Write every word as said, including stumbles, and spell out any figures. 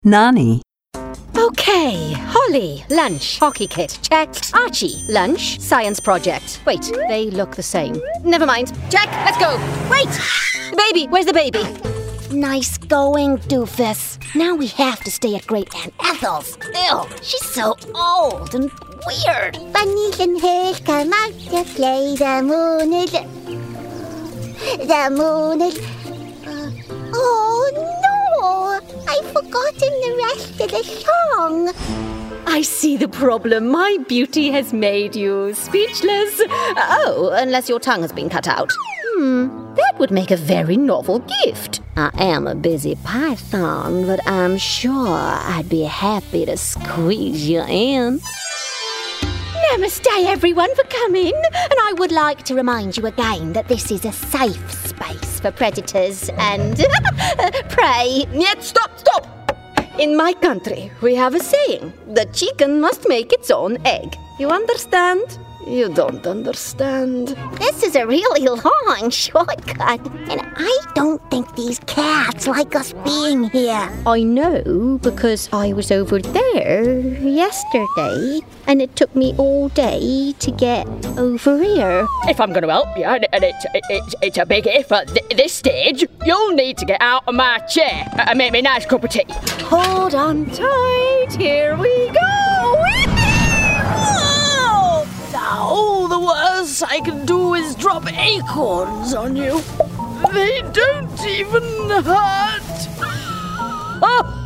Nani. Okay, Holly, lunch, hockey kit, check. Archie, lunch, science project. Wait, they look the same. Never mind. Check, let's go. Wait! The baby, where's the baby? Nice going, doofus. Now we have to stay at Great Aunt Ethel's. Ew, she's so old and weird. Bunnies and hares come out to play. The moon is... The moon is... Uh, oh, no! I've forgotten the rest of the song. I see the problem. My beauty has made you speechless. Oh, unless your tongue has been cut out. Hmm, that would make a very novel gift. I am a busy python, but I'm sure I'd be happy to squeeze you in. Namaste, everyone, for coming. And I would like to remind you again that this is a safe space for predators and prey. Yet, stop, stop! In my country, we have a saying. The chicken must make its own egg. You understand? You don't understand. This is a really long shortcut. And I don't think these cats like us being here. I know, because I was over there yesterday, and it took me all day to get over here. If I'm going to help you, and it's, it's, it's a big if at th- this stage, you'll need to get out of my chair and make me a nice cup of tea. Hold on tight, here we go! Now, the worst I can do is drop acorns on you. They don't even hurt. Oh!